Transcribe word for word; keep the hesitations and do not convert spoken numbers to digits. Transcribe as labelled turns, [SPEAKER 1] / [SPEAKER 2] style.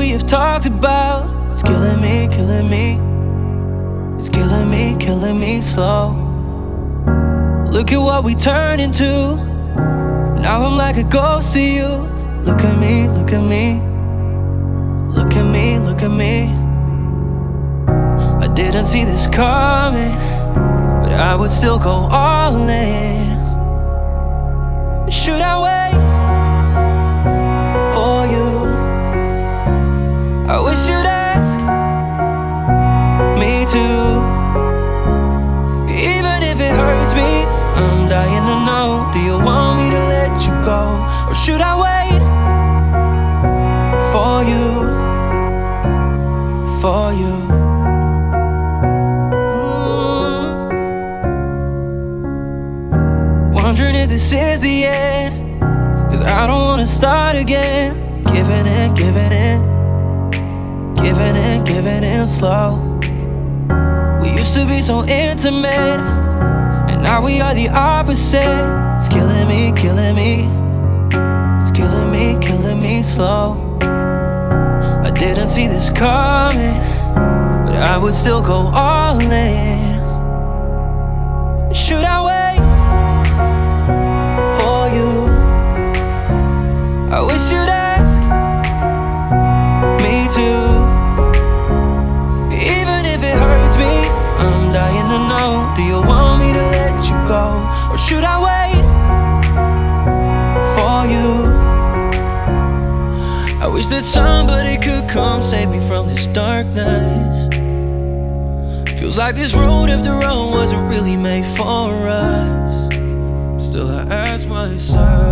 [SPEAKER 1] we have talked about. It's killing me, killing me. It's killing me, killing me slow. Look at what we turned into. Now I'm like a ghost to you. Look at me, look at me. Look at me, look at me. I didn't see this coming, but I would still go all in. Should I wait for you? I wish you'd ask me to. Even if it hurts me, I'm dying to know. Do you want me to let you go? Or should I wait for you? For you. mm. Wondering if this is the end, 'cause I don't wanna start again. Giving in, giving in, giving in, giving in slow. We used to be so intimate, and now we are the opposite. It's killing me, killing me. It's killing me, killing me slow. I didn't see this coming, but I would still go all in. Should I wait for you? I wish you'd ask me to. Even if it hurts me, I'm dying to know. Do you want me to let you go? Or should I wait for you? I wish that somebody could come save me from this darkness. Feels like this road after all wasn't really made for us. Still I ask myself,